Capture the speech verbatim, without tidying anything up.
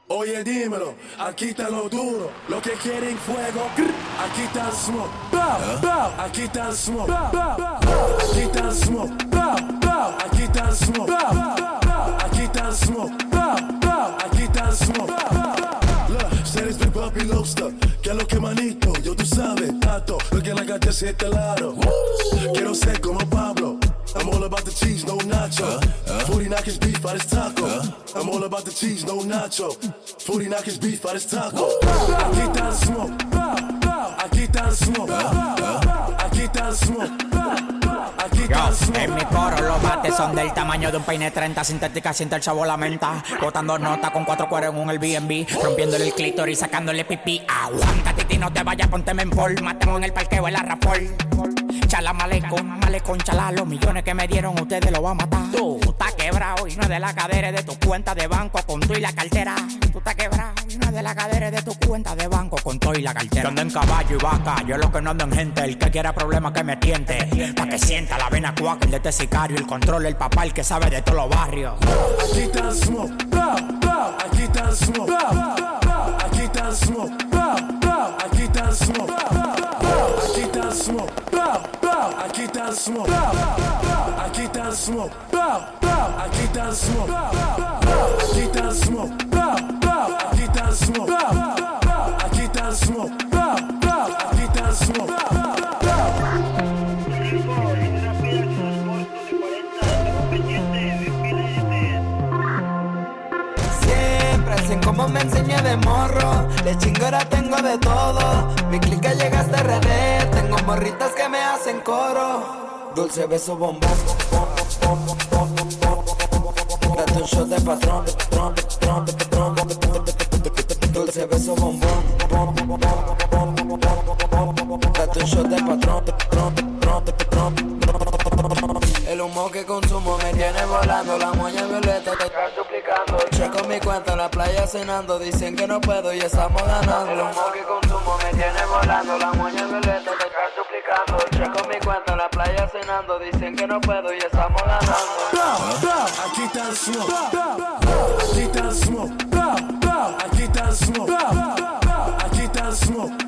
Oye, dímelo, aquí está lo duro. Lo que quieren fuego, aquí está el smoke. Aquí está el smoke. Aquí está el smoke. Aquí está el smoke. Aquí está el smoke. Aquí está el smoke. Look, seres mi papi Lobster. Que es lo que manito, yo tú sabes, tato. Lo que la calle se este lado. Quiero ser como Pablo. I'm all about the cheese, no nacho. Uh, uh, Forty knockers beef out his taco. Uh, I'm all about the cheese, no nacho. Forty knockers beef out his taco. Aquí está el smoke. Aquí está el smoke. Aquí está el smoke. Aquí está el smoke. En mi coro los bates son del tamaño de un peine treinta. Sintética, siente el chavo la menta. Botando nota con cuatro cueros en un Airbnb. Rompiéndole el clítoris, sacándole pipí. Aguanta, titi, no te vayas, pónteme en forma. Matemos en el parqueo el arrapol. Chala malecón, malecón, chala. Los millones que me dieron ustedes lo van a matar. Tú, tú estás quebrado y no es de la cadera de tu cuenta de banco con tú y la cartera. Tú estás quebrado y no es de la cadera de tu cuenta de banco con tú y la cartera. Yo ando en caballo y vaca, yo lo que no ando en gente. El que quiera problemas que me tiente. Pa' que sienta la vena cuaca, el de este sicario. El control, el papá, el que sabe de todos los barrios. Aquí está el smoke. Aquí está el smoke. Aquí está el smoke. Aquí está el smoke. Aquí está el smoke. Aquí está el smoke. Aquí está el smoke. Aquí está el smoke. Aquí está el smoke. Aquí está el smoke. Aquí está el smoke. Aquí está el smoke. Siempre hacen como me enseñé de morro. De chingora tengo de todo. Mi clica llega hasta R D. Tengo morritas que me hacen coro. Dulce beso bombón. Date un shot de patrón, de patrón, de patrón, de patrón, de patrón. Dulce beso bombón. Date un shot de patrón, de patrón, de patrón, de patrón. El humo que consumo me tiene volando. La moña violeta te está suplicando. Checo mi cuenta en la playa cenando. Dicen que no puedo y estamos ganando. El humo que consumo me tiene volando. La moña violeta te está suplicando. Checo mi cuenta en la playa cenando. Dicen que no puedo y estamos ganando. Aquí está el smoke. Aquí está el smoke. Aquí está el smoke. Aquí está el smoke.